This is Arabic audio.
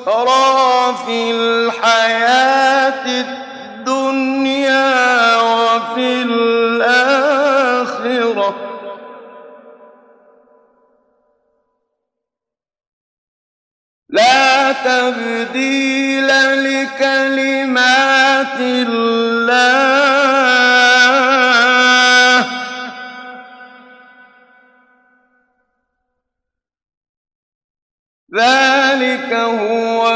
الْبُشْرَىٰ فِي الْحَيَاةِ الدُّنْيَا وَفِي الْآخِرَةِ ۚ لَا تَبْدِيلَ لِكَلِمَاتِ اللَّهِ ۚ ذَٰلِكَ هُوَ